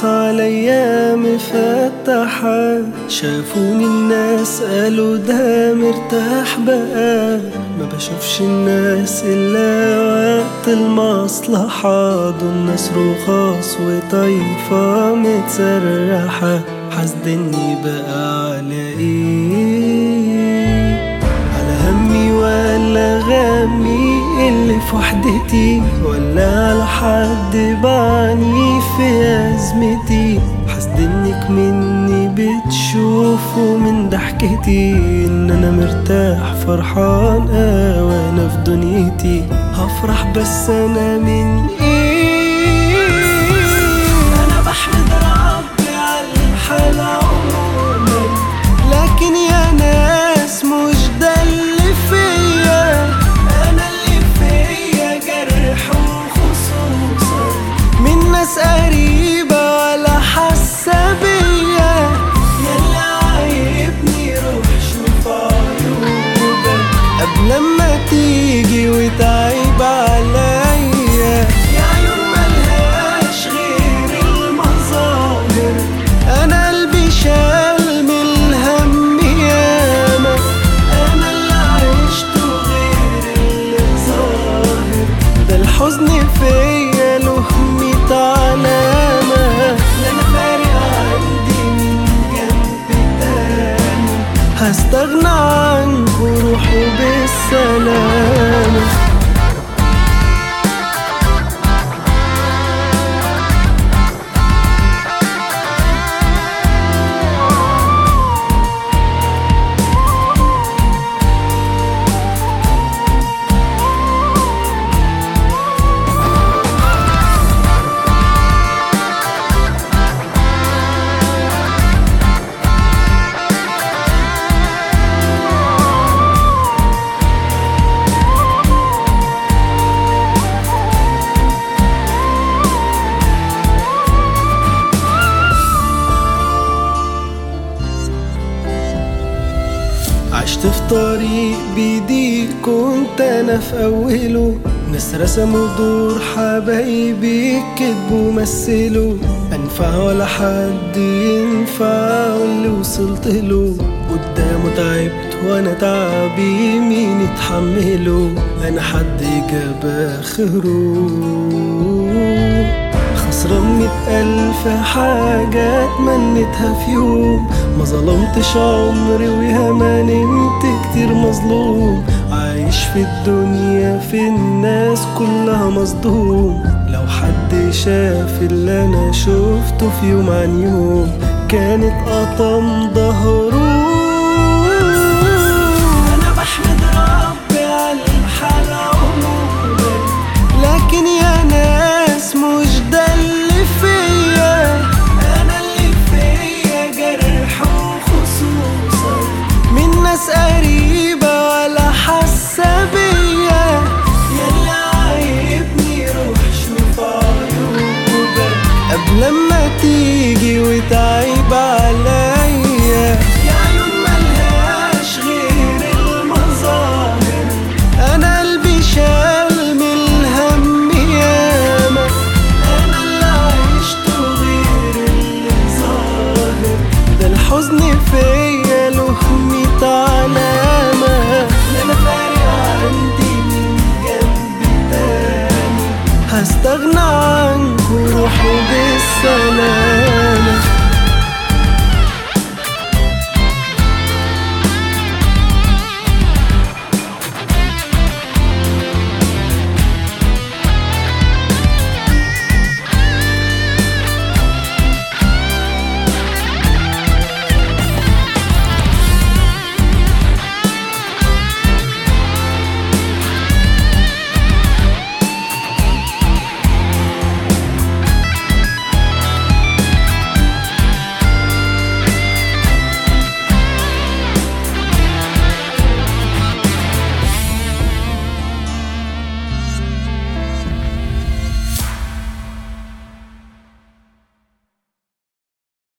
عليا مفتحة، شافوني الناس قالوا ده مرتاح بقى. ما بشوفش الناس إلا وقت المصلحة، دول ناس رخاص وطايفة متسرحة. حاسدني بقى على ايه؟ على همي ولا غمي اللي في وحدتي، ولا على حد بعاني في أزمتي؟ حاسدنك مني بتشوفوا من ضحكتي ان انا مرتاح فرحان وانا في دنيتي. هفرح بس انا من ايه؟ انا بحمد ربي على الحال عموما، لكن يا ناس مش ده اللي فيا. انا اللي فيا جرح وخصوصا من ناس قريبة ولا حاسة بيا. يلا عيبني روح شوف عيوبك قبل ما تيجي وتعيب عليا. يا عيون ملهاش غير المظاهر، انا قلبي شال من الهم ياما. انا اللي عشته غير اللي ظاهر، ده الحزن فيا له 100 علامة. لا انا فارق عندي من جنب تاني، هستغنى عنكوا روحوا بالسلامة. عشت في طريق بيديك كنت انا في اوله، ناس رسموا دور حبايبي كدبوا مثلوا. انفع ولا حد ينفع اللي وصلت له، قدامه تعبت وانا تعبي مين يتحمله؟ انا حد جاب اخره، خسران 100,000 حاجة اتمنيتها في يوم. ما ظلمتش عمري وياما نمت كتير مظلوم، عايش في الدنيا في الناس كلها مصدوم. لو حد شاف اللي انا شفته في يوم عن يوم، كانت قطم